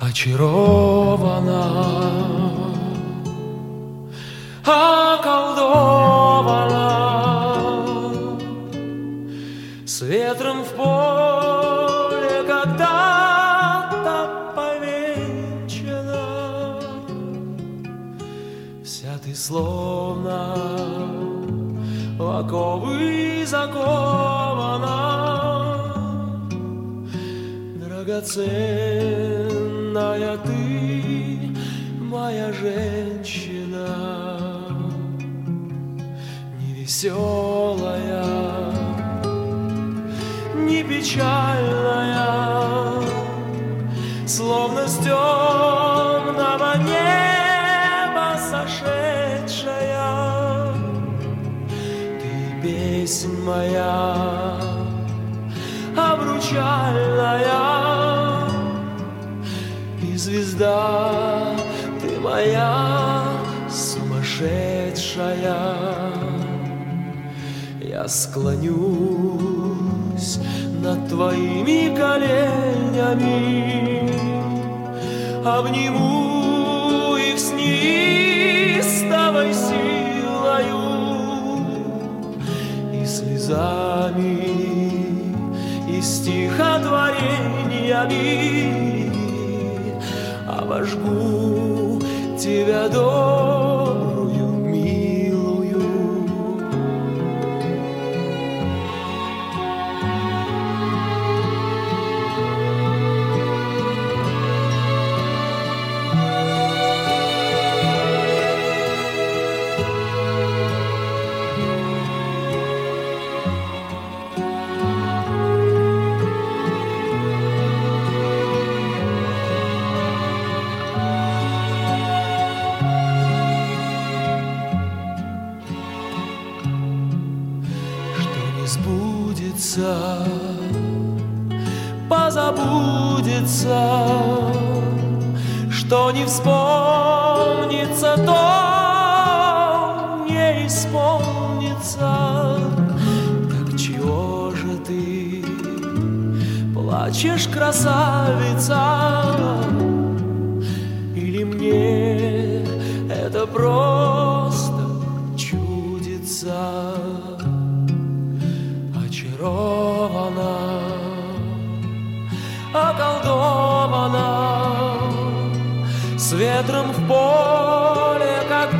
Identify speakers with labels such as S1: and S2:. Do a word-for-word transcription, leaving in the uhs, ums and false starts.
S1: очарована, околдована, с ветром в поле когда-то повенчана. Вся ты словно в оковы закована, драгоценная ты, моя женщина, не веселая, не печальная, словно с темного неба сошедшая. Ты песнь моя обручальная, и звезда ты моя сумасшедшая. Я склонюсь над твоими коленями, обниму их с неистовой силою и слезами, и стихотворениями обожгу тебя добрую, милую. Сбудется, позабудется, что не вспомнится, то не исполнится. Так чего же ты плачешь, красавица? Или мне это просто чудится? Очарована, околдована, с ветром в поле, как